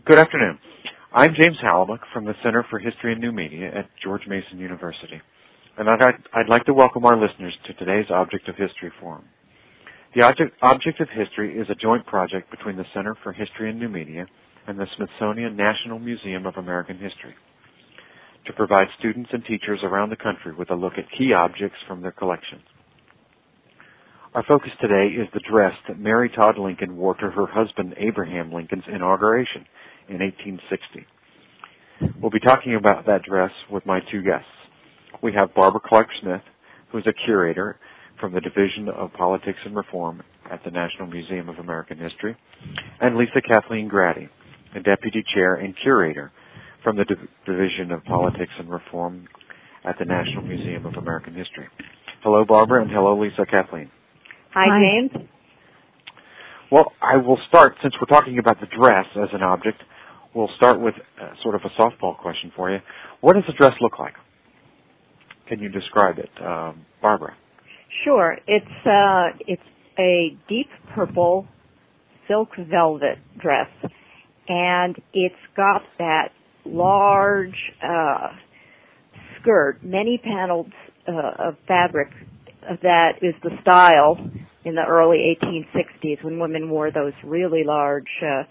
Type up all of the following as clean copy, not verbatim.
Good afternoon. I'm James Halabuck from the Center for History and New Media at George Mason University, and I'd like to welcome our listeners to today's Object of History Forum. The Object of History is a joint project between the Center for History and New Media and the Smithsonian National Museum of American History to provide students and teachers around the country with a look at key objects from their collections. Our focus today is the dress that Mary Todd Lincoln wore to her husband Abraham Lincoln's inauguration in 1860. We'll be talking about that dress with my two guests. We have Barbara Clark-Smith, who is a curator from the Division of Politics and Reform at the National Museum of American History, and Lisa Kathleen Grady, a deputy chair and curator from the Division of Politics and Reform at the National Museum of American History. Hello, Barbara, and hello, Lisa Kathleen. Hi, James. Well, I will start, since we're talking about the dress as an object, we'll start with sort of a softball question for you. What does the dress look like? Can you describe it, Barbara? Sure. It's a deep purple silk velvet dress, and it's got that large skirt, many panels of fabric that is the style in the early 1860s when women wore those really large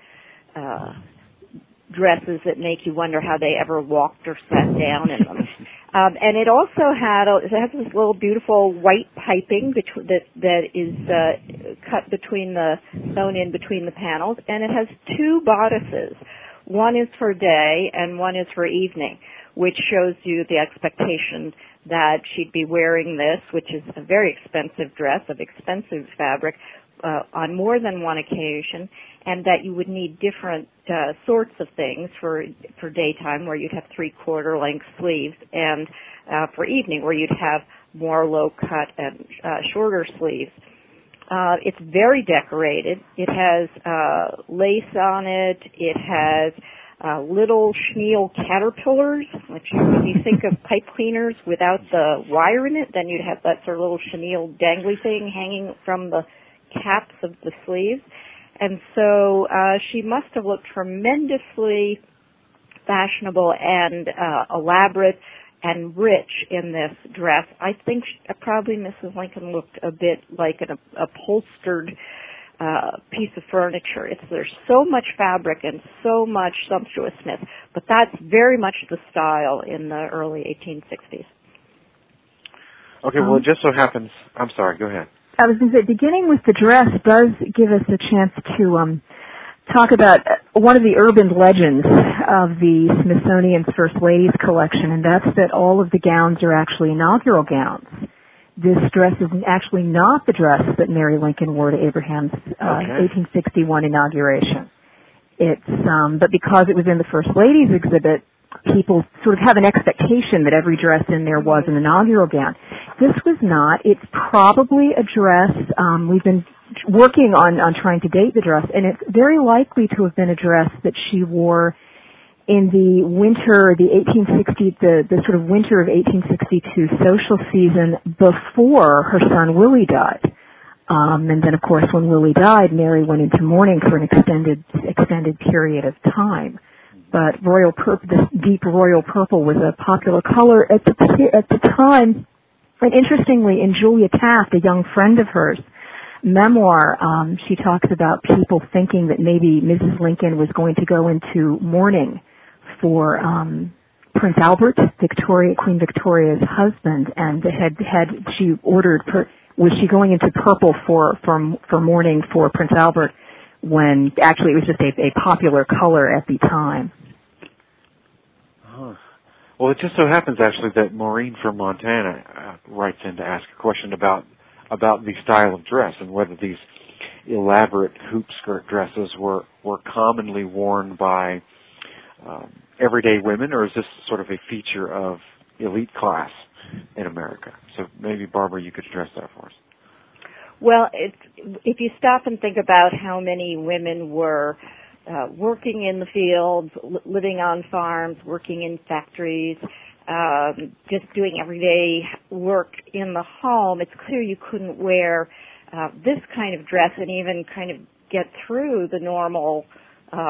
dresses that make you wonder how they ever walked or sat down in them. And it also it has this little beautiful white piping that is sewn in between the panels, and it has two bodices. One is for day and one is for evening, which shows you the expectation that she'd be wearing this, which is a very expensive dress of expensive fabric, on more than one occasion, and that you would need different sorts of things for daytime, where you'd have 3/4 length sleeves, and for evening, where you'd have more low cut and shorter sleeves. It's very decorated. It has lace on it. It has little chenille caterpillars, which if you think of pipe cleaners without the wire in it, then you'd have that sort of little chenille dangly thing hanging from the caps of the sleeves. And so she must have looked tremendously fashionable and elaborate and rich in this dress. I think probably Mrs. Lincoln looked a bit like an upholstered piece of furniture. There's so much fabric and so much sumptuousness, but that's very much the style in the early 1860s. Okay, well, it just so happens... I'm sorry, go ahead. I was going to say, beginning with the dress does give us a chance to talk about one of the urban legends of the Smithsonian's First Ladies collection, and that's that all of the gowns are actually inaugural gowns. This dress is actually not the dress that Mary Lincoln wore to Abraham's 1861 inauguration. But because it was in the First Ladies exhibit, people sort of have an expectation that every dress in there was an inaugural gown. This was not. It's probably a dress. We've been working on trying to date the dress, and it's very likely to have been a dress that she wore in the winter, the sort of winter of 1862 social season before her son Willie died. And then, of course, when Willie died, Mary went into mourning for an extended period of time. But this deep royal purple was a popular color at the time. And interestingly, in Julia Taft, a young friend of hers, memoir, she talks about people thinking that maybe Mrs. Lincoln was going to go into mourning for Prince Albert, Queen Victoria's husband, and she ordered, was she going into purple for mourning for Prince Albert, when actually it was just a popular color at the time. Well, it just so happens, actually, that Maureen from Montana writes in to ask a question about the style of dress and whether these elaborate hoop skirt dresses were commonly worn by everyday women, or is this sort of a feature of elite class in America? So maybe, Barbara, you could address that for us. Well, if you stop and think about how many women were working in the fields, living on farms, working in factories, just doing everyday work in the home, it's clear you couldn't wear this kind of dress and even kind of get through the normal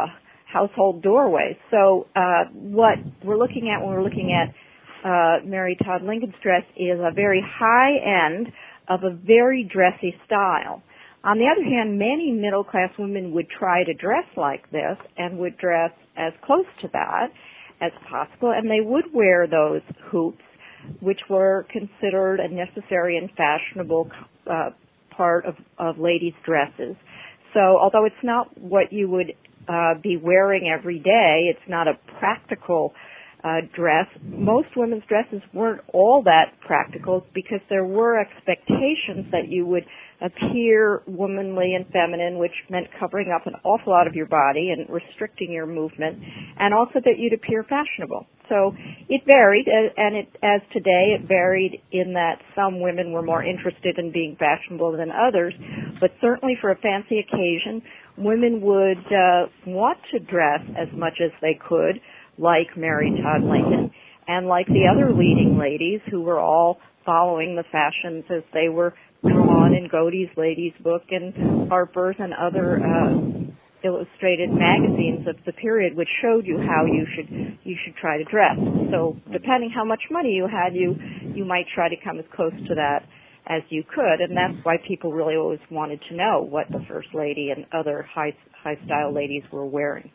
household doorways. So what we're looking at when we're looking at Mary Todd Lincoln's dress is a very high end of a very dressy style. On the other hand, many middle-class women would try to dress like this and would dress as close to that as possible, and they would wear those hoops, which were considered a necessary and fashionable part of ladies' dresses. So although it's not what you would be wearing every day, it's not a practical dress, most women's dresses weren't all that practical because there were expectations that you would appear womanly and feminine, which meant covering up an awful lot of your body and restricting your movement, and also that you'd appear fashionable. So it varied, and as today, it varied in that some women were more interested in being fashionable than others, but certainly for a fancy occasion, women would want to dress as much as they could, like Mary Todd Lincoln, and like the other leading ladies who were all following the fashions as they were drawn in Godey's Ladies Book and Harper's and other illustrated magazines of the period, which showed you how you should try to dress. So depending how much money you had, you might try to come as close to that as you could, and that's why people really always wanted to know what the First Lady and other high style ladies were wearing.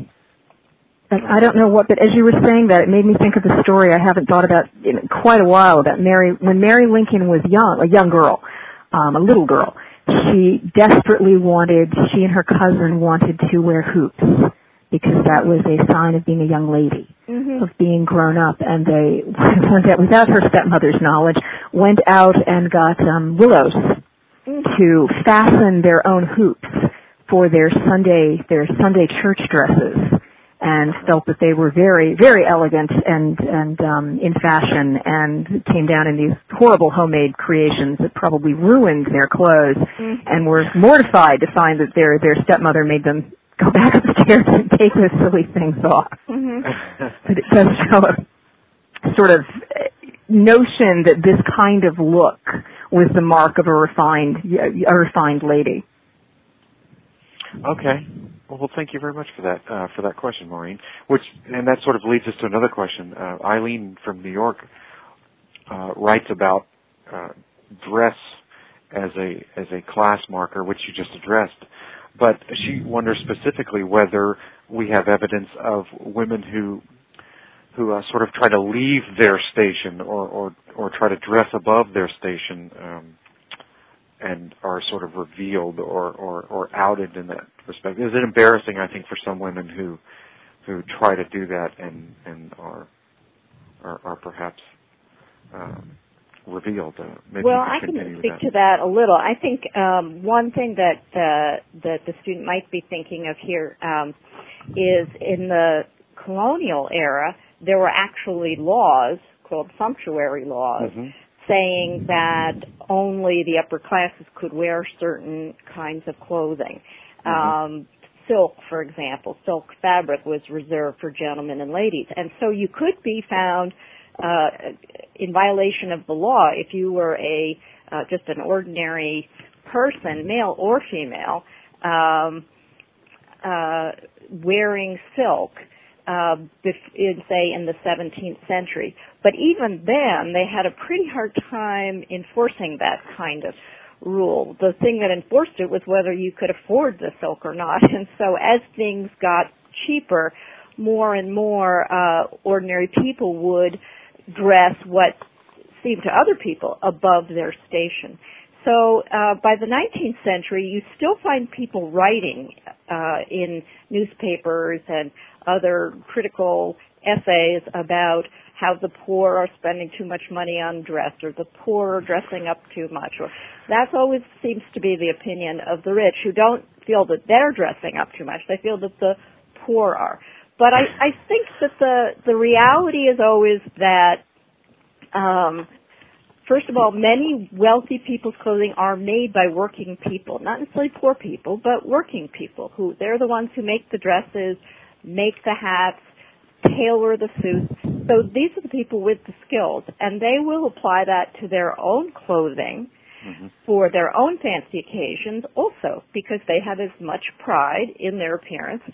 I don't know what, but as you were saying that, it made me think of a story I haven't thought about in quite a while about when Mary Lincoln was young, a young girl, a little girl. She and her cousin wanted to wear hoops because that was a sign of being a young lady, of being grown up. And they, without her stepmother's knowledge, went out and got willows to fasten their own hoops for their Sunday church dresses, and felt that they were very, very elegant and in fashion, and came down in these horrible homemade creations that probably ruined their clothes, and were mortified to find that their stepmother made them go back upstairs and take those silly things off. But it does show a sort of notion that this kind of look was the mark of a refined lady. Okay. Well, thank you very much for that question, Maureen. And that sort of leads us to another question. Eileen from New York writes about dress as a class marker, which you just addressed, but she wonders specifically whether we have evidence of women who sort of try to leave their station or try to dress above their station. And are sort of revealed or outed in that respect. Is it embarrassing, I think, for some women who try to do that and are perhaps revealed? Well, I can speak to that a little. I think one thing that the student might be thinking of here is in the colonial era, there were actually laws called sumptuary laws, saying that only the upper classes could wear certain kinds of clothing. Silk, for example, silk fabric was reserved for gentlemen and ladies. And so you could be found in violation of the law if you were just an ordinary person, male or female, wearing silk. In the 17th century. But even then, they had a pretty hard time enforcing that kind of rule. The thing that enforced it was whether you could afford the silk or not. And so as things got cheaper, more and more ordinary people would dress what seemed to other people above their station. So by the 19th century, you still find people writing in newspapers and other critical essays about how the poor are spending too much money on dress, or the poor are dressing up too much. Or that always seems to be the opinion of the rich, who don't feel that they're dressing up too much. They feel that the poor are. But I think that the reality is always that first of all, many wealthy people's clothing are made by working people, not necessarily poor people, but working people. They're the ones who make the dresses, make the hats, tailor the suits. So these are the people with the skills, and they will apply that to their own clothing for their own fancy occasions also, because they have as much pride in their appearance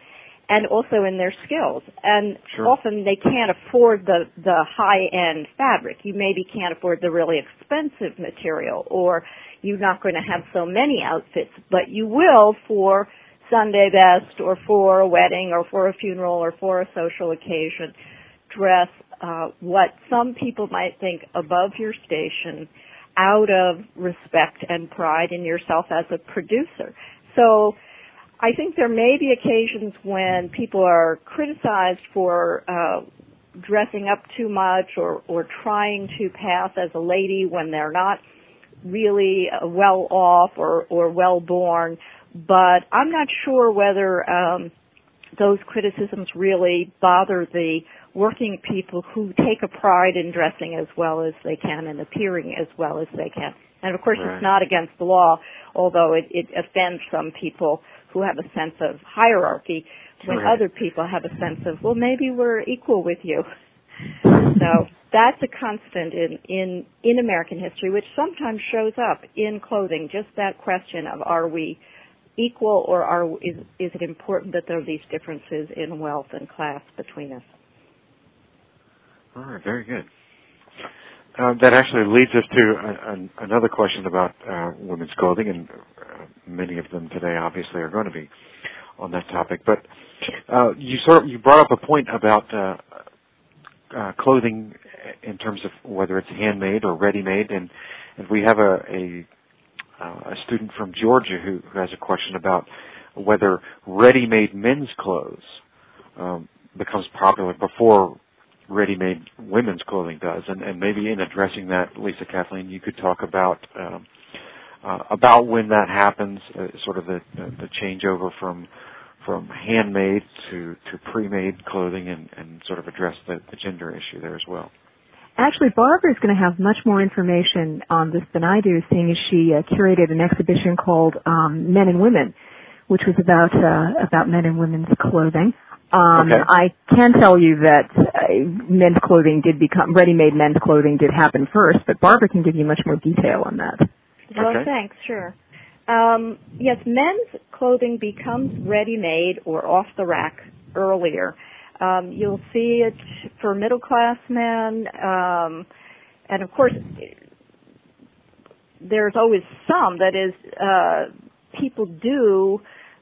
and also in their skills. And Sure. often they can't afford the high-end fabric. You maybe can't afford the really expensive material, or you're not going to have so many outfits, but you will for Sunday best or for a wedding or for a funeral or for a social occasion dress what some people might think above your station out of respect and pride in yourself as a producer. So I think there may be occasions when people are criticized for dressing up too much or trying to pass as a lady when they're not really well off or well born, but I'm not sure whether those criticisms really bother the working people who take a pride in dressing as well as they can and appearing as well as they can. And of course Right. It's not against the law, although it offends some people who have a sense of hierarchy when Right. other people have a sense of, well, maybe we're equal with you. So that's a constant in American history, which sometimes shows up in clothing, just that question of are we equal or is it important that there are these differences in wealth and class between us? All right, very good. That actually leads us to another question about women's clothing, and many of them today obviously are going to be on that topic. But you brought up a point about clothing in terms of whether it's handmade or ready-made, and we have a student from Georgia who has a question about whether ready-made men's clothes becomes popular before ready-made women's clothing does, and maybe in addressing that, Lisa Kathleen, you could talk about when that happens, sort of the changeover from handmade to pre-made clothing, and sort of address the gender issue there as well. Actually, Barbara is going to have much more information on this than I do, seeing as she curated an exhibition called Men and Women, which was about men and women's clothing. Okay. I can tell you that men's clothing ready-made men's clothing did happen first, but Barbara can give you much more detail on that. Well, Okay. thanks, sure. Yes, men's clothing becomes ready-made or off the rack earlier. You'll see it for middle-class men, and of course, there's always some, that is, people do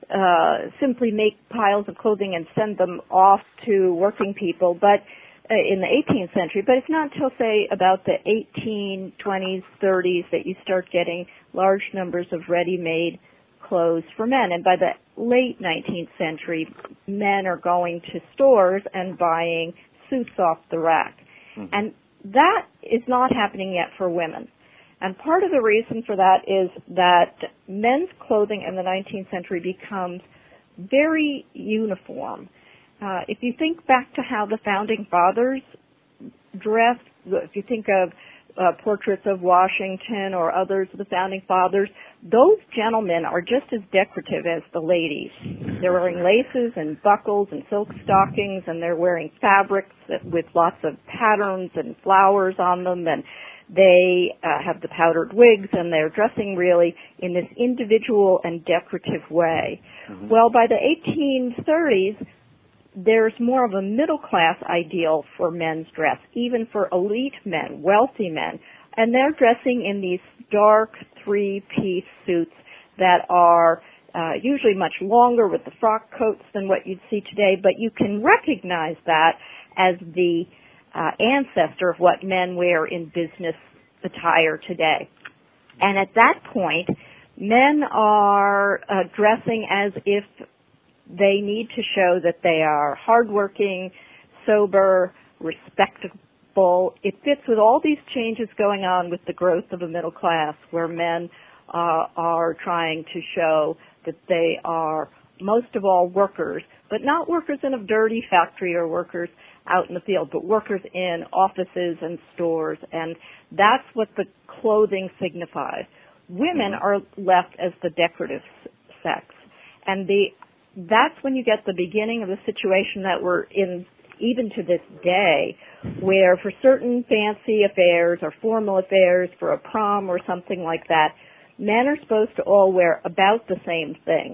simply make piles of clothing and send them off to working people, but in the 18th century, but it's not until, say, about the 1820s, 30s that you start getting large numbers of ready-made clothes for men. And by the late 19th century, men are going to stores and buying suits off the rack. Mm-hmm. And that is not happening yet for women. And part of the reason for that is that men's clothing in the 19th century becomes very uniform. If you think back to how the Founding Fathers dressed, if you think of portraits of Washington or others of the Founding Fathers, those gentlemen are just as decorative as the ladies. They're wearing laces and buckles and silk stockings, and they're wearing fabrics with lots of patterns and flowers on them, and they have the powdered wigs, and they're dressing really in this individual and decorative way. Mm-hmm. Well, by the 1830s, there's more of a middle-class ideal for men's dress, even for elite men, wealthy men. And they're dressing in these dark three-piece suits that are usually much longer with the frock coats than what you'd see today, but you can recognize that as the ancestor of what men wear in business attire today. And at that point, men are dressing as if they need to show that they are hardworking, sober, respectable. It fits with all these changes going on with the growth of a middle class, where men are trying to show that they are most of all workers, but not workers in a dirty factory or workers out in the field, but workers in offices and stores, and that's what the clothing signifies. Women are left as the decorative sex, and that's when you get the beginning of the situation that we're in even to this day, where for certain fancy affairs or formal affairs, for a prom or something like that, men are supposed to all wear about the same thing.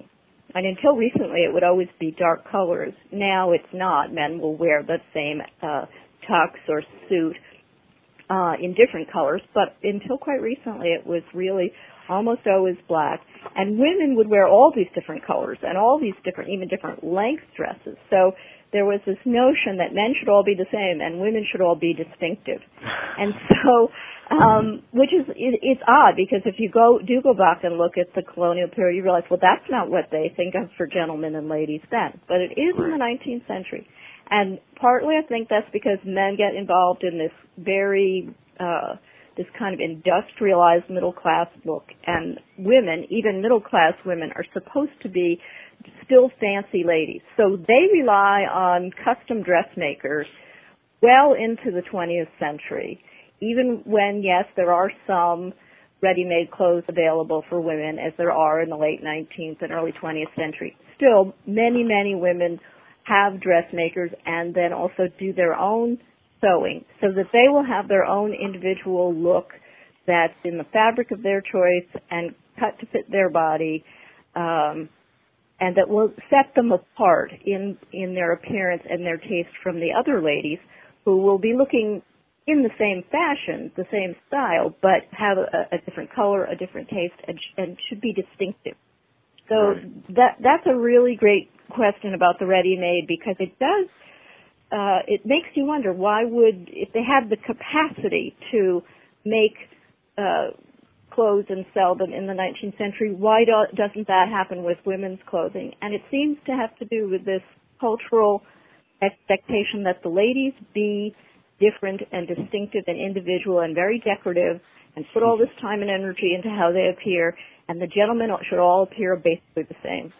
And until recently, it would always be dark colors. Now it's not. Men will wear the same tux or suit in different colors, but until quite recently, it was really almost always black. And women would wear all these different colors and all these different, even different length dresses. So there was this notion that men should all be the same and women should all be distinctive. And so, which is, it's odd, because if you do go back and look at the colonial period, you realize, well, that's not what they think of for gentlemen and ladies then. But it is in the 19th century. And partly I think that's because men get involved in this very, this kind of industrialized middle-class look. And women, even middle-class women, are supposed to be still fancy ladies. So they rely on custom dressmakers well into the 20th century, even when, yes, there are some ready-made clothes available for women, as there are in the late 19th and early 20th century. Still, many, many women have dressmakers and then also do their own sewing, so that they will have their own individual look that's in the fabric of their choice and cut to fit their body, and that will set them apart in their appearance and their taste from the other ladies who will be looking in the same fashion, the same style, but have a different color, a different taste, and should be distinctive. So that's a really great question about the ready-made, because it does, it makes you wonder, why would, if they had the capacity to make clothes and sell them in the 19th century, why doesn't that happen with women's clothing? And it seems to have to do with this cultural expectation that the ladies be different and distinctive and individual and very decorative and put all this time and energy into how they appear, and the gentlemen should all appear basically the same.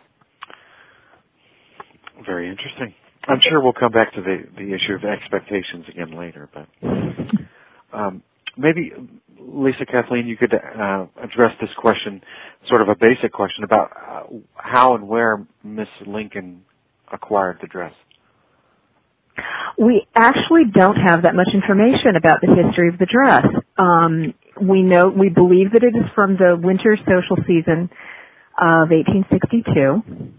Very interesting. I'm sure we'll come back to the issue of expectations again later, but maybe, Lisa Kathleen, you could address this question, sort of a basic question about how and where Miss Lincoln acquired the dress. We actually don't have that much information about the history of the dress. We believe that it is from the winter social season of 1862.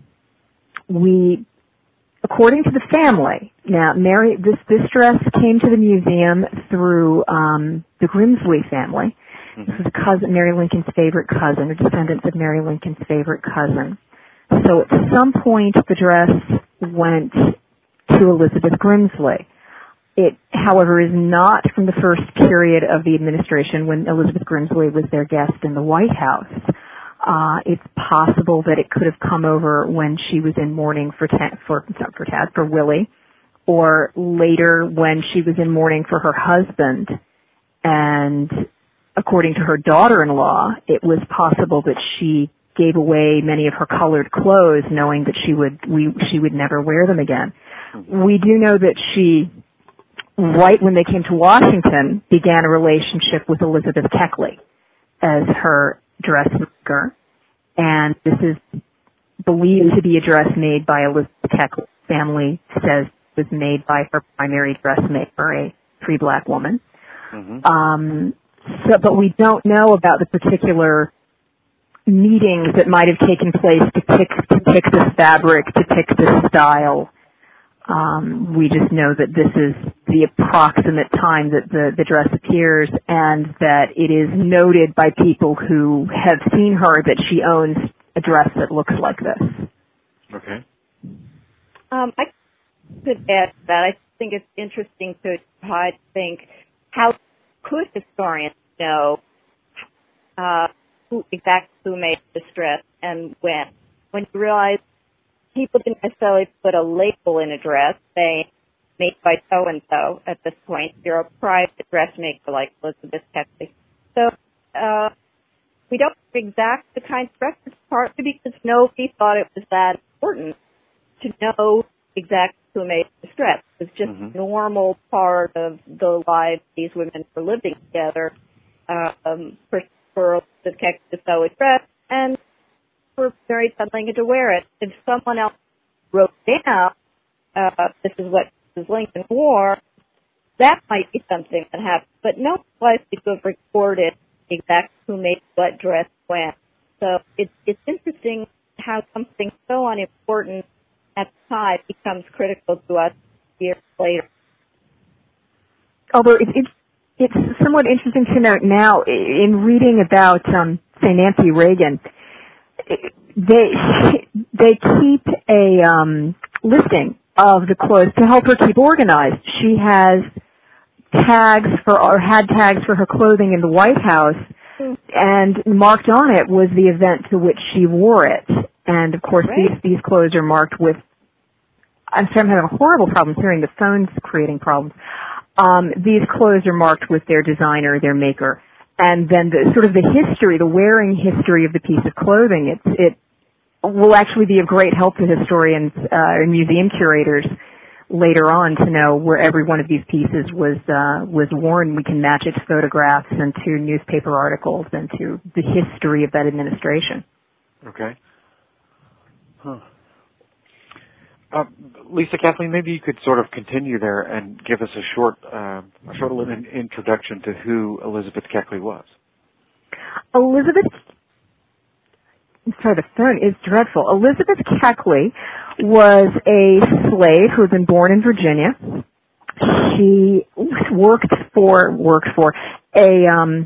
According to the family, now this dress came to the museum through the Grimsley family. This is Mary Lincoln's favorite cousin, or descendants of Mary Lincoln's favorite cousin. So at some point, the dress went to Elizabeth Grimsley. It, however, is not from the first period of the administration when Elizabeth Grimsley was their guest in the White House. It's possible that it could have come over when she was in mourning for Willie, or later when she was in mourning for her husband. And according to her daughter-in-law, it was possible that she gave away many of her colored clothes, knowing that she would never wear them again. We do know that she, right when they came to Washington, began a relationship with Elizabeth Keckley as her dressmaker, and this is believed to be a dress made by Elizabeth Keckley. Family says it was made by her primary dressmaker, a free black woman. But we don't know about the particular meetings that might have taken place to pick this fabric, to pick this style. We just know that this is the approximate time that the dress appears, and that it is noted by people who have seen her that she owns a dress that looks like this. Okay. I could add to that. I think it's interesting to try to think, how could historians know who made this dress and when? When you realize people didn't necessarily put a label in a dress saying made by so-and-so at this point. You're a private dressmaker like Elizabeth Keckley. So we don't exact the kind of records, partly because nobody thought it was that important to know exactly who made this dress. It was just a normal part of the lives these women were living together for Elizabeth Keckley to sew a dress, and for Mary Todd Lincoln to wear it. If someone else wrote down, this is what Mrs. Lincoln wore, that might be something that happened. But no one likely to have recorded exactly who made what dress when. So it's interesting how something so unimportant at the time becomes critical to us years later. Although it's somewhat interesting to note now, in reading about, say, Nancy Reagan, they keep a listing of the clothes to help her keep organized. She has had tags for her clothing in the White House, and marked on it was the event to which she wore it. And of course, these clothes are marked with. I'm having a horrible problem hearing the phones creating problems. These clothes are marked with their designer, their maker, and then the wearing history of the piece of clothing. It will actually be of great help to historians and museum curators later on to know where every one of these pieces was worn. We can match its photographs and to newspaper articles and to the history of that administration. Okay. Huh. Lisa, Kathleen, maybe you could sort of continue there and give us a short little introduction to who Elizabeth Keckley was. The phone is dreadful. Elizabeth Keckley was a slave who had been born in Virginia. She worked for a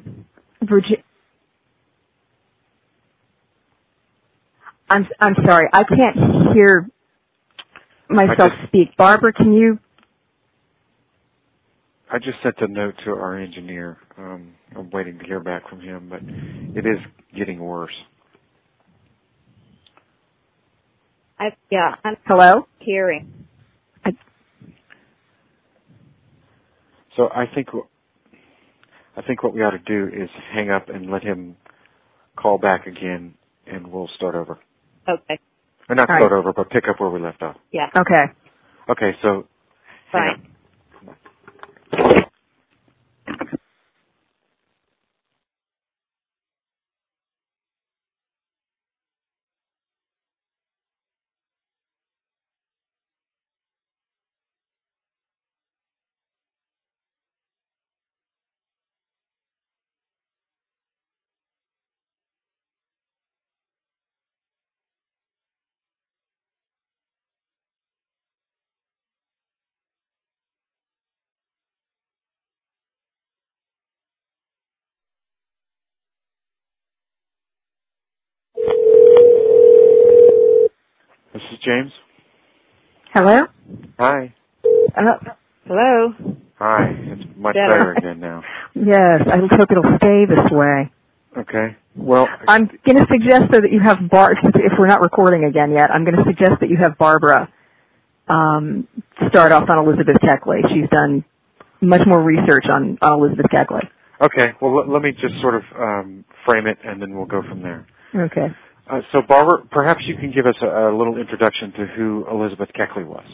I'm sorry, I can't hear myself speak. Barbara, can you? I just sent a note to our engineer. I'm waiting to hear back from him, but it is getting worse. I'm Hello? hearing. So I think what we ought to do is hang up and let him call back again, and we'll start over. Okay. Or not start over, but pick up where we left off. Yeah. Okay. Okay, so hang up. This is James. Hello? Hi. Hello? Hi. It's much better again now. Yes, I hope it'll stay this way. Okay. Well, I'm going to suggest though that you have if we're not recording again yet, I'm going to suggest that you have Barbara start off on Elizabeth Keckley. She's done much more research on Elizabeth Keckley. Okay. Well, let me just sort of frame it, and then we'll go from there. Okay. So, Barbara, perhaps you can give us a little introduction to who Elizabeth Keckley was.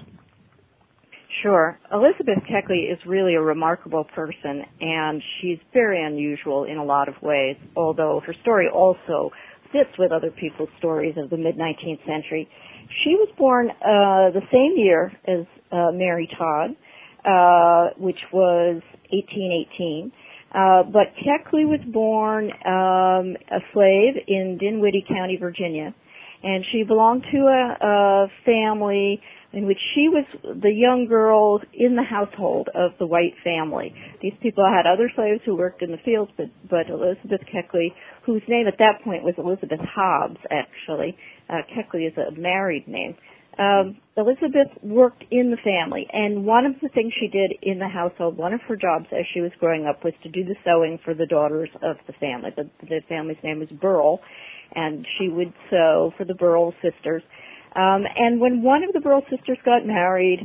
Sure. Elizabeth Keckley is really a remarkable person, and she's very unusual in a lot of ways, although her story also fits with other people's stories of the mid-19th century. She was born the same year as Mary Todd, which was 1818. But Keckley was born a slave in Dinwiddie County, Virginia, and she belonged to a family in which she was the young girl in the household of the white family. These people had other slaves who worked in the fields, but Elizabeth Keckley, whose name at that point was Elizabeth Hobbs, actually. Keckley is a married name. Elizabeth worked in the family, and one of the things she did in the household, one of her jobs as she was growing up, was to do the sewing for the daughters of the family. The family's name was Burrell, and she would sew for the Burrell sisters. And when one of the Burrell sisters got married,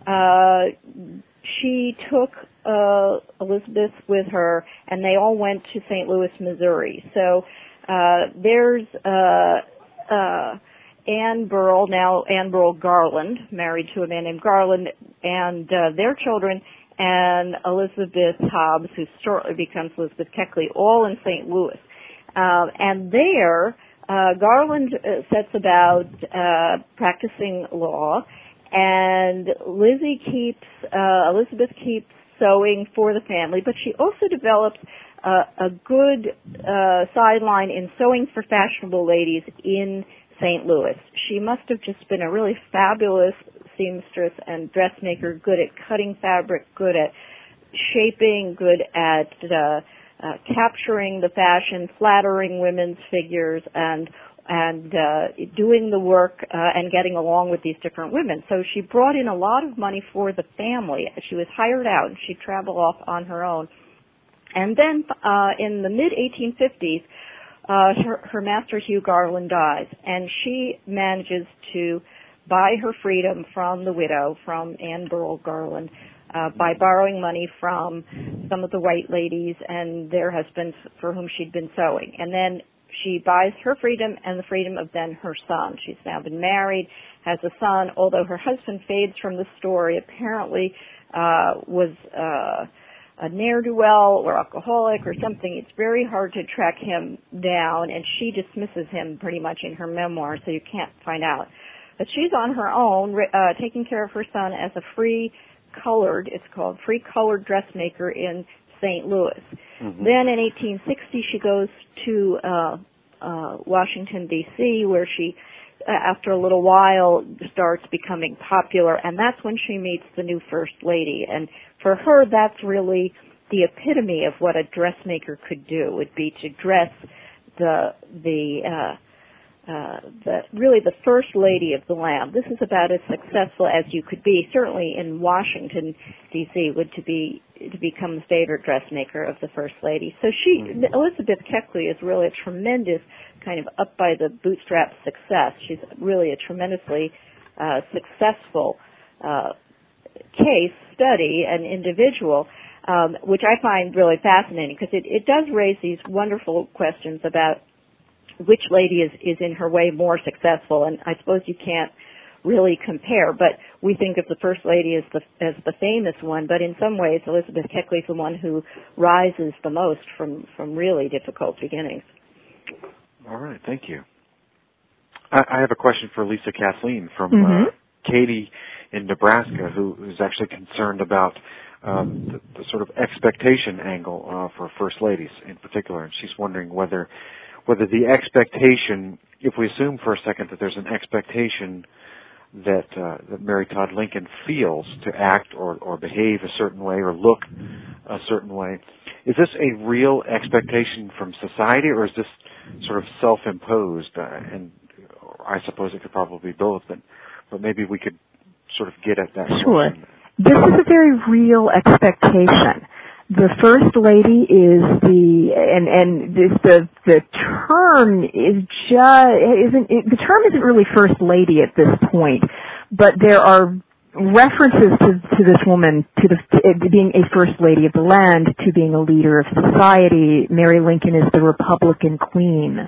she took Elizabeth with her, and they all went to St. Louis, Missouri. So there's Anne Burrell, now Anne Burrell Garland, married to a man named Garland, and their children, and Elizabeth Hobbs, who shortly becomes Elizabeth Keckley, all in St. Louis. And there, Garland sets about practicing law, and Elizabeth keeps sewing for the family, but she also develops a good sideline in sewing for fashionable ladies in St. Louis. She must have just been a really fabulous seamstress and dressmaker, good at cutting fabric, good at shaping, good at capturing the fashion, flattering women's figures, and doing the work and getting along with these different women. So she brought in a lot of money for the family. She was hired out, and she'd travel off on her own. And then in the mid-1850s, her master Hugh Garland dies, and she manages to buy her freedom from the widow, from Anne Burrell Garland, by borrowing money from some of the white ladies and their husbands for whom she'd been sewing. And then she buys her freedom and the freedom of then her son. She's now been married, has a son, although her husband fades from the story, apparently was a ne'er-do-well or alcoholic or something. It's very hard to track him down, and she dismisses him pretty much in her memoir, so you can't find out. But she's on her own, taking care of her son as a free-colored dressmaker in St. Louis. Mm-hmm. Then in 1860, she goes to Washington, D.C., where she, after a little while, starts becoming popular, and that's when she meets the new First Lady. And for her, that's really the epitome of what a dressmaker could do, would be to dress really the First Lady of the land. This is about as successful as you could be, certainly in Washington, D.C., to become the favorite dressmaker of the First Lady. So Elizabeth Keckley is really a tremendous kind of up by the bootstrap success. She's really a tremendously successful case study and individual, which I find really fascinating because it does raise these wonderful questions about which lady is in her way more successful, and I suppose you can't really compare, but we think of the First Lady as the famous one, but in some ways Elizabeth Keckley is the one who rises the most from really difficult beginnings. All right, thank you. I have a question for Lisa Kathleen from Katie in Nebraska, who's actually concerned about the sort of expectation angle for First Ladies in particular, and she's wondering whether the expectation, if we assume for a second that there's an expectation that Mary Todd Lincoln feels to act or behave a certain way or look a certain way, is this a real expectation from society, or is this sort of self-imposed? And I suppose it could probably be both, but maybe we could sort of get at that. Sure. This is a very real expectation. The First Lady is the term the term isn't really First Lady at this point, but there are references to this woman, to being a First Lady of the land, to being a leader of society. Mary Lincoln is the Republican Queen.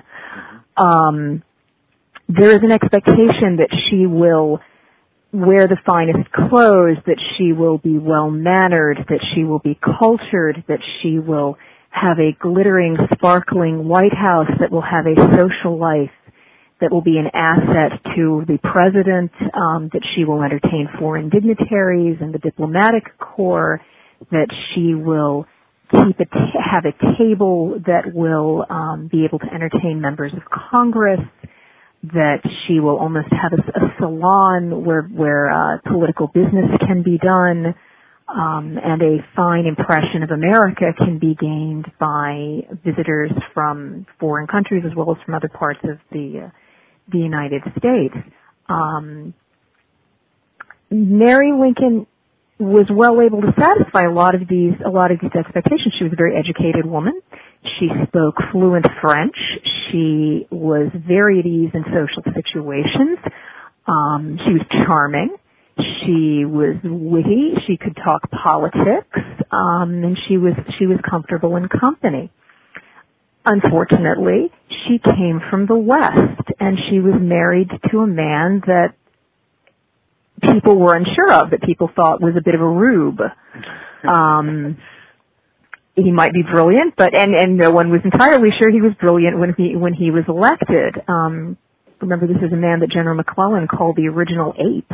There is an expectation that she will wear the finest clothes, that she will be well-mannered, that she will be cultured, that she will have a glittering, sparkling White House, that will have a social life, that will be an asset to the president, that she will entertain foreign dignitaries and the diplomatic corps, that she will have a table that will be able to entertain members of Congress, that she will almost have a salon where political business can be done, and a fine impression of America can be gained by visitors from foreign countries as well as from other parts of the United States. Mary Lincoln was well able to satisfy a lot of these expectations. She was a very educated woman. She spoke fluent French. She was very at ease in social situations. She was charming. She was witty. She could talk politics, and she was comfortable in company. Unfortunately, she came from the West, and she was married to a man that people were unsure of, that people thought was a bit of a rube. He might be brilliant, but and no one was entirely sure he was brilliant when he was elected. Remember, this is a man that General McClellan called the original ape.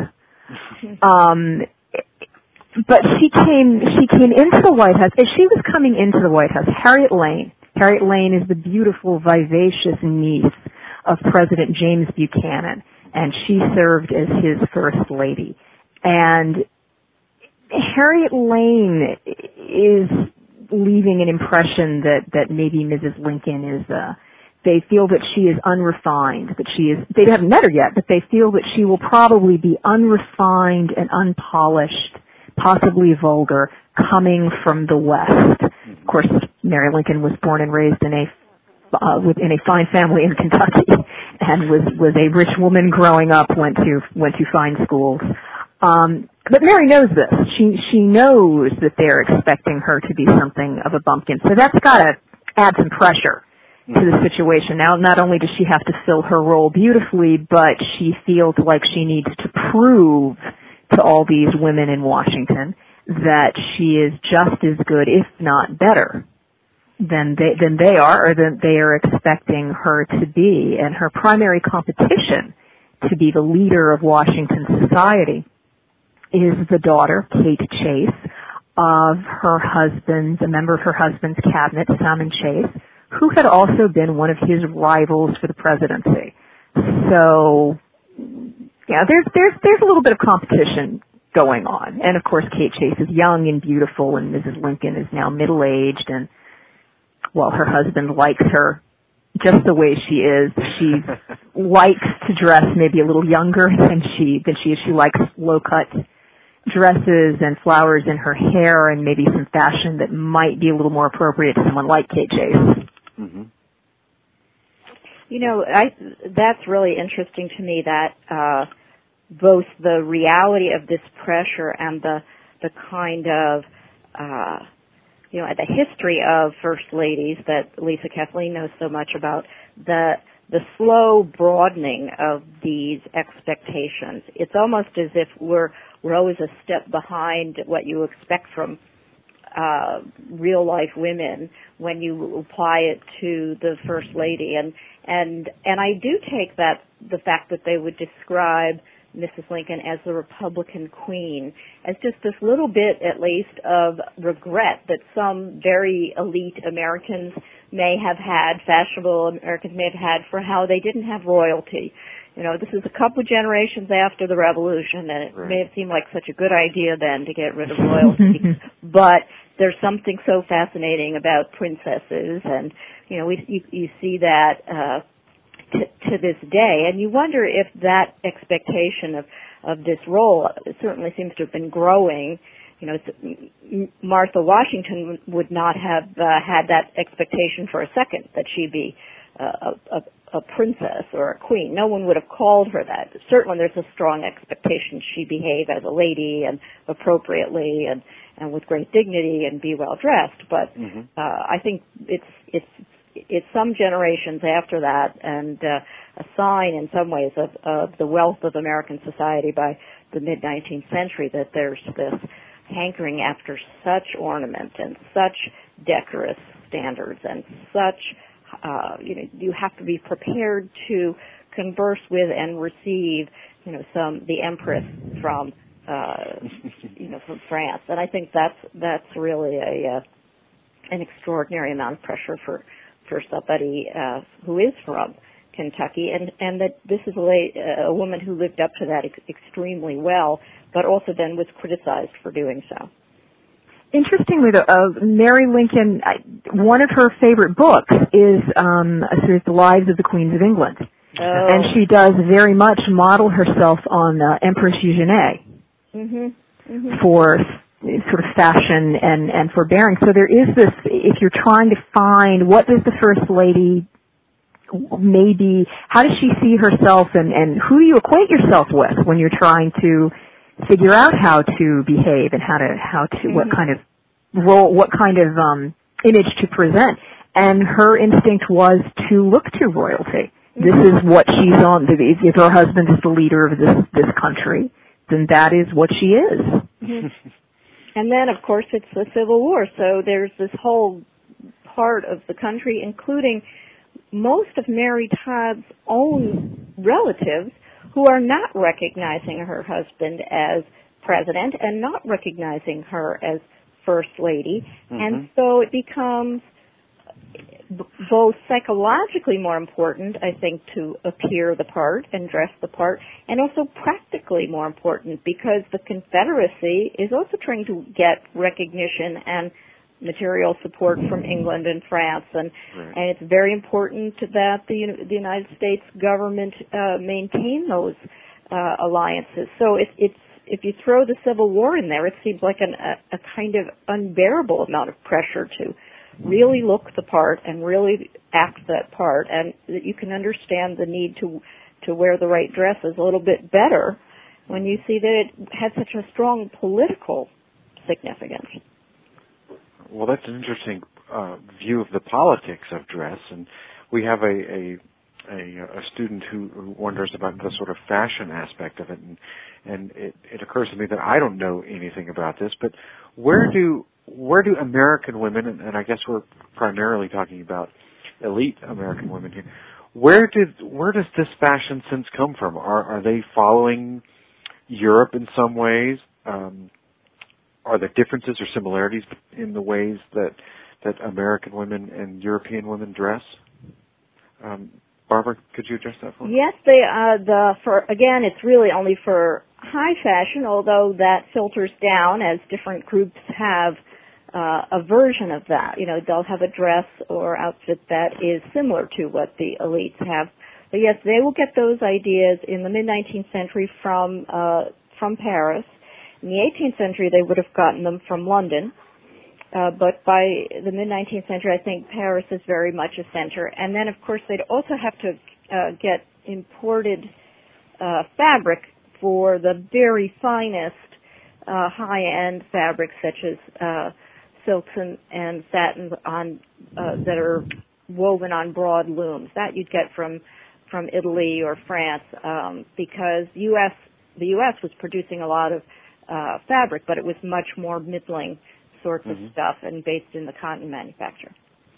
But she came into the White House. As she was coming into the White House, Harriet Lane is the beautiful, vivacious niece of President James Buchanan, and she served as his first lady. And Harriet Lane is leaving an impression that maybe Mrs. Lincoln is, they feel that she is unrefined, that she is, they haven't met her yet, but they feel that she will probably be unrefined and unpolished, possibly vulgar, coming from the West. Of course, Mary Lincoln was born and raised in a fine family in Kentucky, and was a rich woman growing up, went to fine schools. But Mary knows this. She knows that they're expecting her to be something of a bumpkin. So that's got to add some pressure to the situation. Now, not only does she have to fill her role beautifully, but she feels like she needs to prove to all these women in Washington that she is just as good, if not better, than they are, or than they are expecting her to be. And her primary competition to be the leader of Washington society is the daughter, Kate Chase, of her husband's, a member of her husband's cabinet, Salmon Chase, who had also been one of his rivals for the presidency. So, yeah, there's a little bit of competition going on. And of course, Kate Chase is young and beautiful, and Mrs. Lincoln is now middle-aged, and while her husband likes her just the way she is, she likes to dress maybe a little younger than she is. She likes low-cut dresses and flowers in her hair, and maybe some fashion that might be a little more appropriate to someone like Kate Chase. Mm-hmm. You know, that's really interesting to me, that both the reality of this pressure and the kind of the history of first ladies that Lisa Kathleen knows so much about, the slow broadening of these expectations. It's almost as if we're always a step behind what you expect from real life women when you apply it to the first lady. And I do take that, the fact that they would describe Mrs. Lincoln as the Republican Queen, as just this little bit, at least, of regret that some very elite Americans may have had, fashionable Americans may have had, for how they didn't have royalty. You know, this is a couple generations after the Revolution, and it may have seemed like such a good idea then to get rid of royalty, but there's something so fascinating about princesses, and, you know, you see that to this day, and you wonder if that expectation of this role certainly seems to have been growing. You know, Martha Washington would not have had that expectation for a second, that she'd be a princess or a queen. No one would have called her that. Certainly there's a strong expectation she behave as a lady and appropriately and with great dignity and be well dressed, but I think it's some generations after that, and a sign in some ways of the wealth of American society by the mid-19th century, that there's this hankering after such ornament and such decorous standards and such, you have to be prepared to converse with and receive, the Empress from, from France. And I think that's really an extraordinary amount of pressure for somebody who is from Kentucky, and that this is a woman who lived up to that extremely well, but also then was criticized for doing so. Interestingly, though, Mary Lincoln, one of her favorite books is a series, The Lives of the Queens of England, and she does very much model herself on Empress Eugenie for sort of fashion and forbearing. So there is this, if you're trying to find what does the First Lady maybe, how does she see herself, and who do you acquaint yourself with when you're trying to figure out how to behave and how to what kind of role, what kind of image to present. And her instinct was to look to royalty. This is what she's on. If her husband is the leader of this country, then that is what she is. And then, of course, it's the Civil War, so there's this whole part of the country, including most of Mary Todd's own relatives, who are not recognizing her husband as president and not recognizing her as First Lady. And so it becomes both psychologically more important, I think, to appear the part and dress the part, and also practically more important because the Confederacy is also trying to get recognition and material support from England and France, and it's very important that the United States government maintain those alliances. So if you throw the Civil War in there, it seems like a kind of unbearable amount of pressure to really look the part and really act that part, and that you can understand the need to wear the right dresses a little bit better when you see that it has such a strong political significance. Well, that's an interesting view of the politics of dress, and we have a student who wonders about the sort of fashion aspect of it, and it occurs to me that I don't know anything about this, but where do American women, and I guess we're primarily talking about elite American women here, where does this fashion sense come from? Are they following Europe in some ways? Are there differences or similarities in the ways that American women and European women dress? Barbara, could you address that for me? Yes, again, it's really only for high fashion, although that filters down as different groups have a version of that. You know, they'll have a dress or outfit that is similar to what the elites have. But yes, they will get those ideas in the mid-19th century from Paris. In the 18th century, they would have gotten them from London. But by the mid-19th century, I think Paris is very much a center. And then, of course, they'd also have to get imported fabric for the very finest high-end fabrics, such as silks and satins that are woven on broad looms. That you'd get from Italy or France, because the U.S. was producing a lot of fabric, but it was much more middling sorts of stuff and based in the cotton manufacture.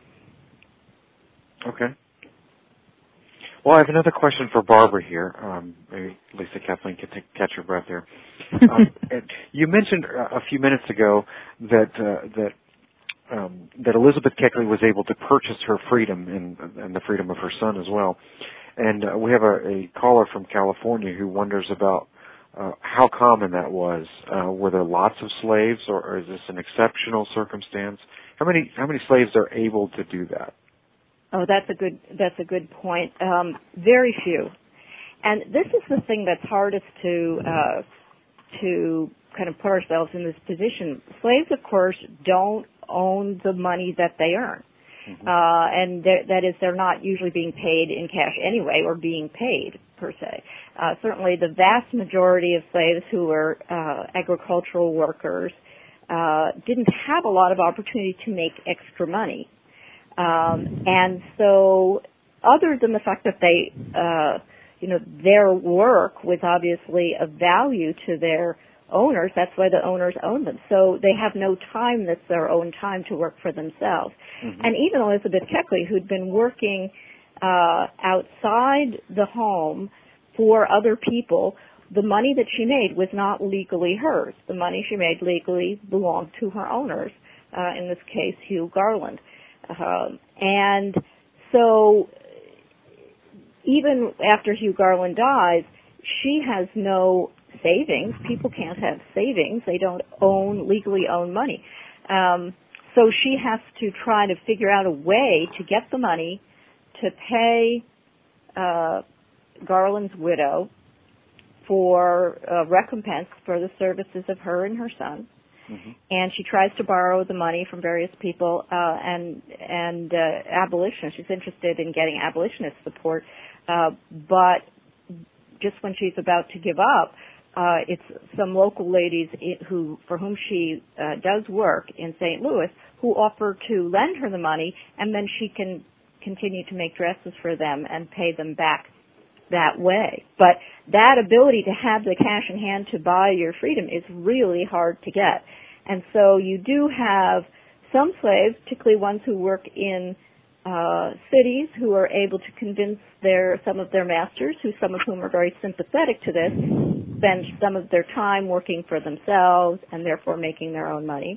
Okay. Well, I have another question for Barbara here. Maybe Lisa Kathleen can catch her breath here. You mentioned a few minutes ago that Elizabeth Keckley was able to purchase her freedom and the freedom of her son as well. And we have a caller from California who wonders about how common that was. Were there lots of slaves, or is this an exceptional circumstance? How many slaves are able to do that? Oh, that's a good point. Very few, and this is the thing that's hardest to kind of put ourselves in this position. Slaves, of course, don't own the money that they earn, and that is, they're not usually being paid in cash anyway, or being paid per se. Certainly, the vast majority of slaves who were agricultural workers didn't have a lot of opportunity to make extra money. And so, other than the fact that they, their work was obviously of value to their owners, that's why the owners own them. So they have no time that's their own time to work for themselves. And even Elizabeth Keckley, who'd been working outside the home for other people, the money that she made was not legally hers. The money she made legally belonged to her owners, in this case, Hugh Garland. And so even after Hugh Garland dies, she has no savings. People can't have savings. They don't legally own money. So she has to try to figure out a way to get the money to pay Garland's widow for recompense for the services of her and her son. And she tries to borrow the money from various people and abolitionists. She's interested in getting abolitionist support, but just when she's about to give up, it's some local ladies for whom she does work in St. Louis who offer to lend her the money, and then she can continue to make dresses for them and pay them back that way. But that ability to have the cash in hand to buy your freedom is really hard to get. And so you do have some slaves, particularly ones who work in cities, who are able to convince some of their masters, some of whom are very sympathetic to this, spend some of their time working for themselves and therefore making their own money.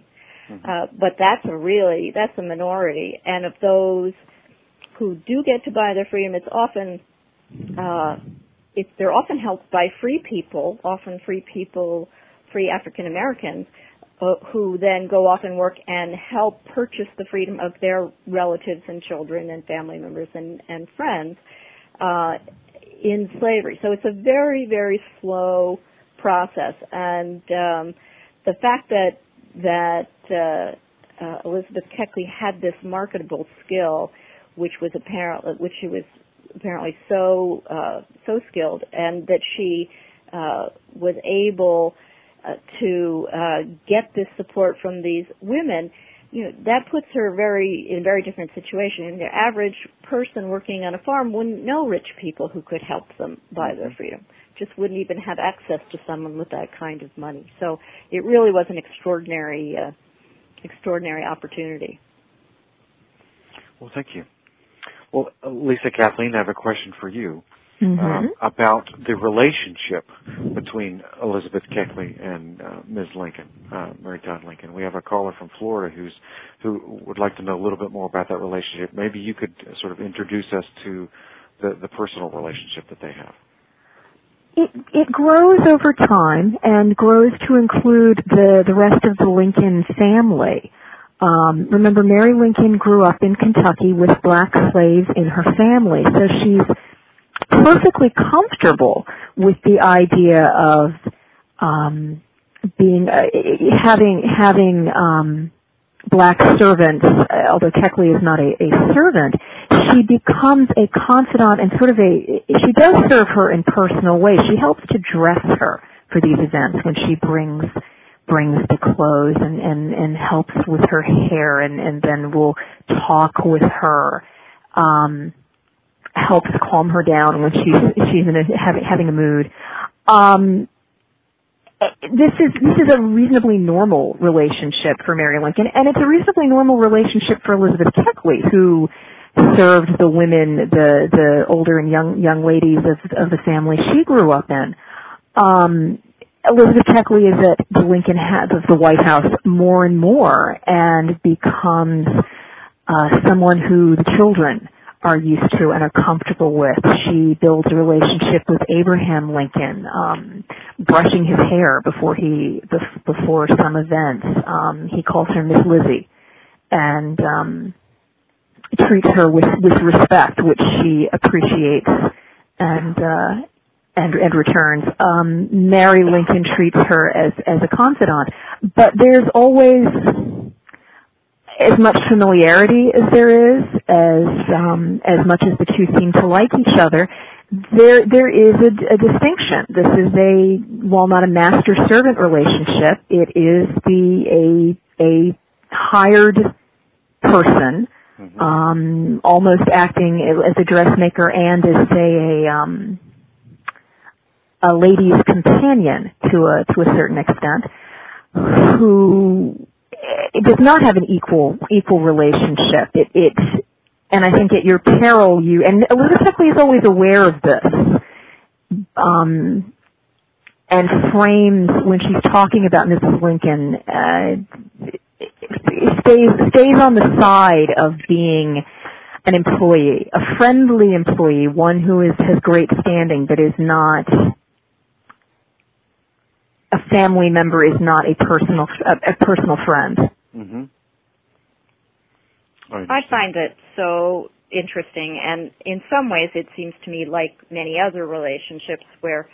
But that's a minority. And of those who do get to buy their freedom, it's often they're often helped by free people, free African Americans, who then go off and work and help purchase the freedom of their relatives and children and family members and friends in slavery. So it's a very, very slow process. And the fact that Elizabeth Keckley had this marketable skill, which she was apparently so skilled, and that she was able to get this support from these women, that puts her in a very different situation. The average person working on a farm wouldn't know rich people who could help them buy their freedom. Just wouldn't even have access to someone with that kind of money. So it really was an extraordinary opportunity. Well, thank you. Well, Lisa, Kathleen, I have a question for you about the relationship between Elizabeth Keckley and Ms. Lincoln, Mary Todd Lincoln. We have a caller from Florida who would like to know a little bit more about that relationship. Maybe you could sort of introduce us to the personal relationship that they have. It grows over time and grows to include the rest of the Lincoln family. Remember, Mary Lincoln grew up in Kentucky with black slaves in her family, so she's perfectly comfortable with the idea of having black servants. Although Keckley is not a servant, she becomes a confidant and she does serve her in personal ways. She helps to dress her for these events when she brings the clothes and helps with her hair and then will talk with her, helps calm her down when she's having a mood. This is a reasonably normal relationship for Mary Lincoln, and it's a reasonably normal relationship for Elizabeth Keckley, who served the women, the older and young ladies of the family she grew up in. Elizabeth Keckley is at the Lincoln of the White House more and more, and becomes someone who the children are used to and are comfortable with. She builds a relationship with Abraham Lincoln, brushing his hair before some events. He calls her Miss Lizzie, and treats her with respect, which she appreciates and returns. Mary Lincoln treats her as a confidant, but there's always as much familiarity as there is, as much as the two seem to like each other. There is a distinction. This is while not a master-servant relationship, it is a hired person, almost acting as a dressmaker and as, say, a lady's companion to a certain extent, who does not have an equal relationship. And I think at your peril, and Elizabeth Keckley is always aware of this, and frames, when she's talking about Mrs. Lincoln, stays on the side of being an employee, a friendly employee, one who has great standing, but is not a family member, is not a personal friend. Mm-hmm. I find it so interesting, and in some ways it seems to me like many other relationships where,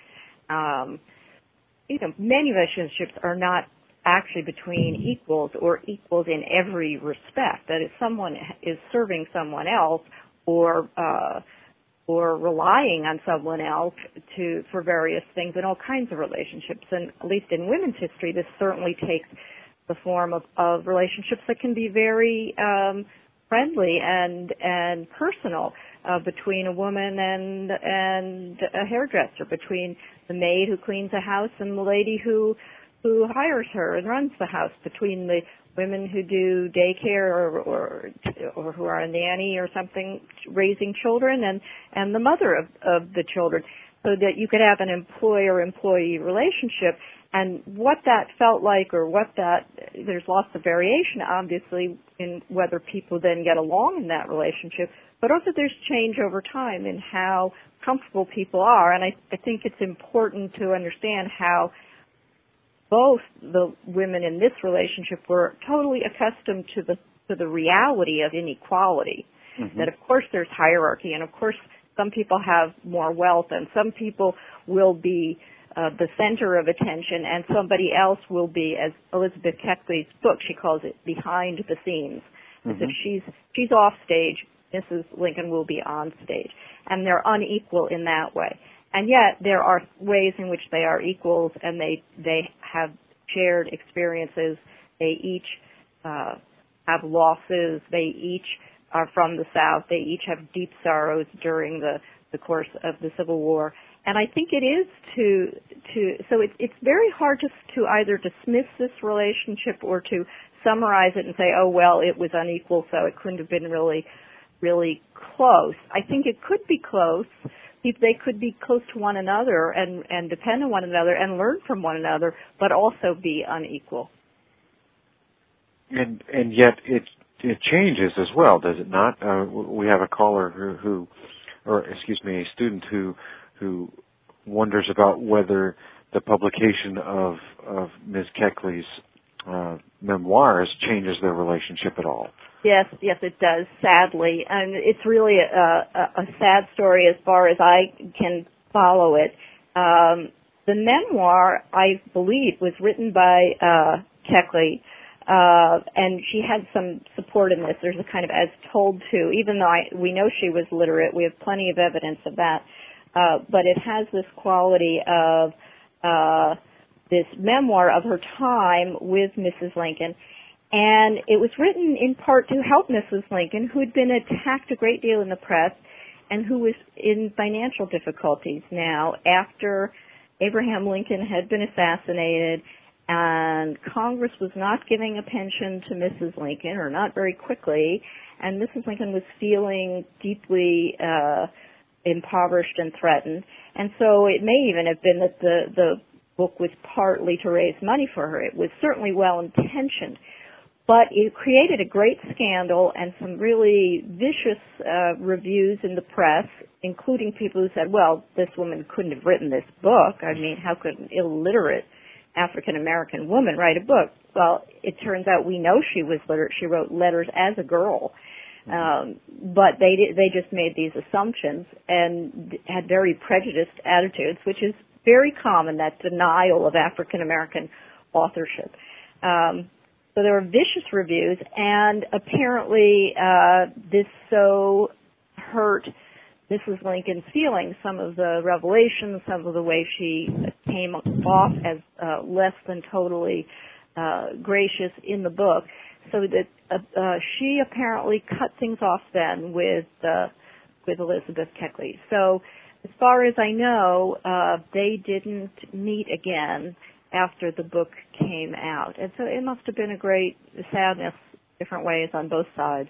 many relationships are not actually between equals or equals in every respect. That if someone is serving someone else or relying on someone else for various things in all kinds of relationships, and at least in women's history, this certainly takes the form of relationships that can be very friendly and personal between a woman and a hairdresser, between the maid who cleans a house and the lady who hires her and runs the house, between the women who do daycare or who are a nanny or something, raising children, and the mother of the children, so that you could have an employer-employee relationship. And what that felt like, or what that there's lots of variation, obviously, in whether people then get along in that relationship, but also there's change over time in how comfortable people are. And I think it's important to understand how both the women in this relationship were totally accustomed to the reality of inequality. Mm-hmm. That of course there's hierarchy, and of course some people have more wealth, and some people will be the center of attention, and somebody else will be, as Elizabeth Keckley's book, she calls it behind the scenes. Mm-hmm. As if she's off stage, Mrs. Lincoln will be on stage. And they're unequal in that way. And yet there are ways in which they are equals, and they have shared experiences. They each have losses. They each are from the South. They each have deep sorrows during the course of the Civil War. And I think it is so it's very hard to either dismiss this relationship or to summarize it and say, oh, well, it was unequal, so it couldn't have been really, really close. I think it could be close. They could be close to one another and depend on one another and learn from one another, but also be unequal. And yet it changes as well, does it not? We have a caller a student who wonders about whether the publication of Ms. Keckley's memoirs changes their relationship at all. Yes, it does, sadly. And it's really a sad story as far as I can follow it. The memoir, I believe, was written by Keckley, and she had some support in this. There's a kind of as told to, even though we know she was literate, we have plenty of evidence of that. But it has this quality of this memoir of her time with Mrs. Lincoln. And it was written in part to help Mrs. Lincoln, who had been attacked a great deal in the press and who was in financial difficulties now after Abraham Lincoln had been assassinated and Congress was not giving a pension to Mrs. Lincoln, or not very quickly, and Mrs. Lincoln was feeling deeply impoverished and threatened. And so it may even have been that the book was partly to raise money for her. It was certainly well-intentioned. But it created a great scandal and some really vicious reviews in the press, including people who said, well, this woman couldn't have written this book. I mean, how could an illiterate African-American woman write a book? Well, it turns out we know she was literate. She wrote letters as a girl. But they just made these assumptions and had very prejudiced attitudes, which is very common, that denial of African-American authorship. So there were vicious reviews, and apparently this so hurt Mrs. Lincoln's feelings, some of the revelations, some of the way she came off as less than totally gracious in the book, so that she apparently cut things off then with Elizabeth Keckley. So as far as I know, they didn't meet again after the book came out. And so it must have been a great sadness, different ways on both sides.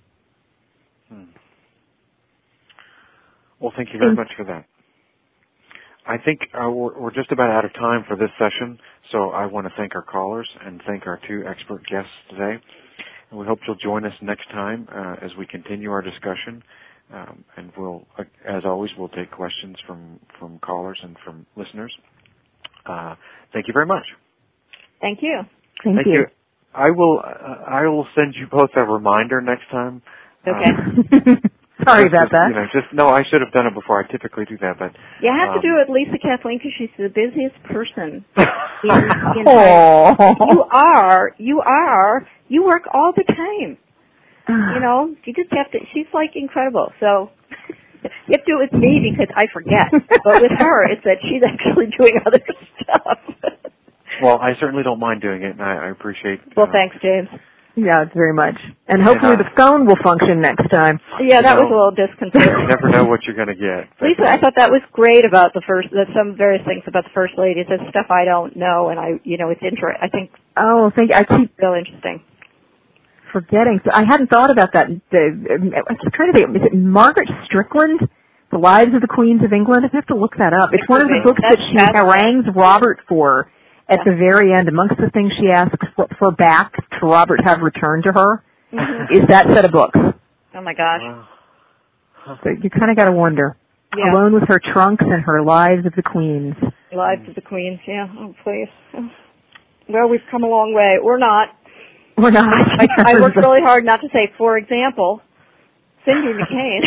Well, thank you very much for that. I think we're just about out of time for this session, so I want to thank our callers and thank our two expert guests today. And we hope you'll join us next time as we continue our discussion. And we'll, as always, we'll take questions from callers and from listeners. Thank you very much. Thank you. Thank you. I will send you both a reminder next time. Okay. Sorry about that. No, I should have done it before. I typically do that, but you have to do it, Lisa Kathleen, because she's the busiest person. You work all the time. You just have to. She's like incredible. So you have to do it with me because I forget. But with her, it's that she's actually doing other stuff. Well, I certainly don't mind doing it, and I appreciate. Well, thanks, James. Yeah, very much. And hopefully the phone will function next time. Yeah, that was a little disconcerting. You never know what you're going to get. Lisa, I thought that was great about some various things about the First Lady. It's stuff I don't know, and it's interesting. I think. Oh, thank you. I keep real interesting. Forgetting. So I hadn't thought about that. I was trying to think. Is it Margaret Strickland? The Lives of the Queens of England? I have to look that up. It's one of the books that she harangues Robert for at the very end. Amongst the things she asks for back to Robert have returned to her Mm-hmm. is that set of books. Oh my gosh. So you kind of got to wonder. Yeah. Alone with Her Trunks and Her Lives of the Queens. Lives of the Queens, yeah. Oh, please. Well, we've come a long way. Or not. We're not. I worked really hard not to say, for example, Cindy McCain.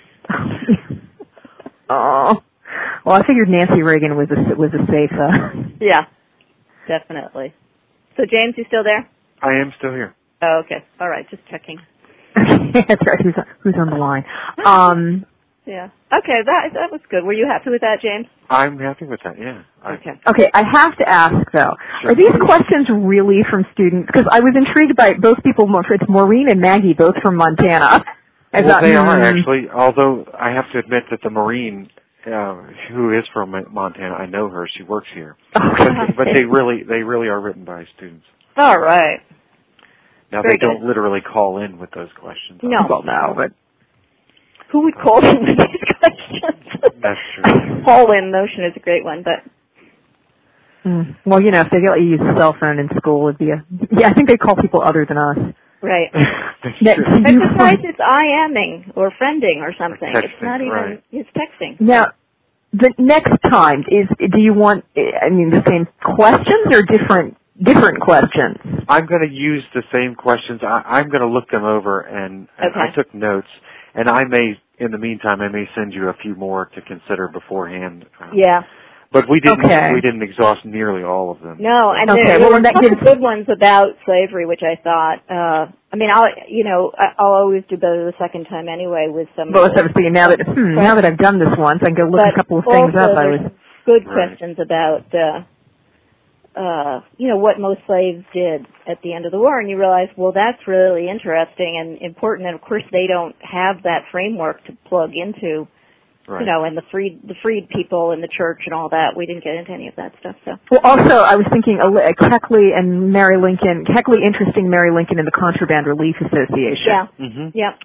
Oh. Well, I figured Nancy Reagan was a safe. Yeah, definitely. So, James, you still there? I am still here. Oh, okay. All right, just checking. That's right. Who's on the line? Yeah. Okay, that was good. Were you happy with that, James? I'm happy with that, yeah. Okay, I have to ask, though. Sure. Are these questions really from students? Because I was intrigued by both people. It's Maureen and Maggie, both from Montana. Well, they are, actually, although I have to admit that the Marine, who is from Montana, I know her. She works here. Okay. But they really are written by students. All right. Now, Very they don't good. literally call in with those questions. No. Well, no, but... Who would call in with these questions? That's true. Call-in notion is a great one, but... Well, you know, if they let you use a cell phone in school, it'd be I think they call people other than us. Right. That's true. And besides, it's I-amming or friending or something. Texting, It's not even, right. It's texting. Now, the next time, do you want, the same questions or different questions? I'm going to use the same questions. I'm going to look them over, and Okay. I took notes. And in the meantime, I may send you a few more to consider beforehand. Yeah. But we didn't Okay. exhaust nearly all of them. No, and Okay, there well, were a that couple gives- good ones about slavery, which I thought. I'll always do better the second time anyway with some. Well, I was thinking now that I've done this once, I can go look a couple of things also up. there's some good Right. questions about, what most slaves did at the end of the war, and you realize, well, that's really interesting and important. And of course, they don't have that framework to plug into. Right. And the freed people in the church and all that. We didn't get into any of that stuff. So. Well, also, I was thinking Keckley and Mary Lincoln. Keckley interesting Mary Lincoln in the Contraband Relief Association. Yeah. Mm-hmm. Yep.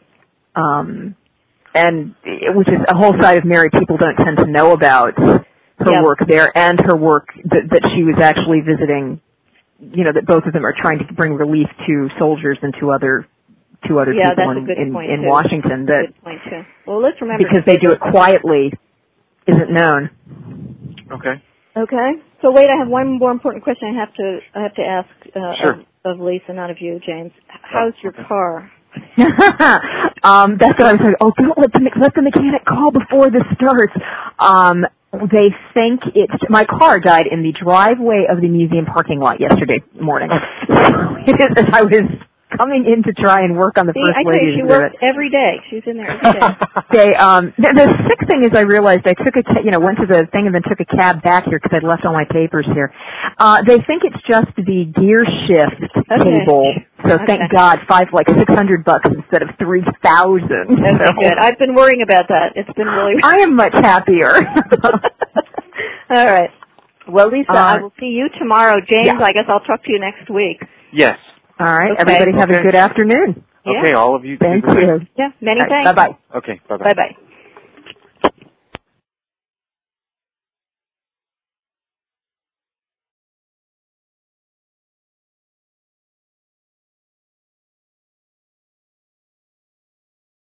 And which is a whole side of Mary people don't tend to know about her work there and her work that she was actually visiting. That both of them are trying to bring relief to soldiers and to other people in Washington. Good point too. Well, let's remember because they do it quietly, isn't known. Okay. Okay. So wait, I have one more important question I have to ask Sure. of Lisa, not of you, James. How's your car? That's what I was saying. Oh, don't let the mechanic call before this starts. They think my car died in the driveway of the museum parking lot yesterday morning. As I was coming in to try and work on the First Lady. She works every day. She's in there every day. The sick thing is I realized I took went to the thing and then took a cab back here because I'd left all my papers here. They think it's just the gear shift cable. So thank God, $600 instead of $3,000. Okay, good. I've been worrying about that. It's been really. I am much happier. All right. Well, Lisa, I will see you tomorrow. James, I guess I'll talk to you next week. Yes. All right. Okay. Everybody have a good afternoon. Okay, Yeah. all of you. Thank you. Yeah, many All right, thanks. bye-bye. Okay, bye-bye. Bye-bye.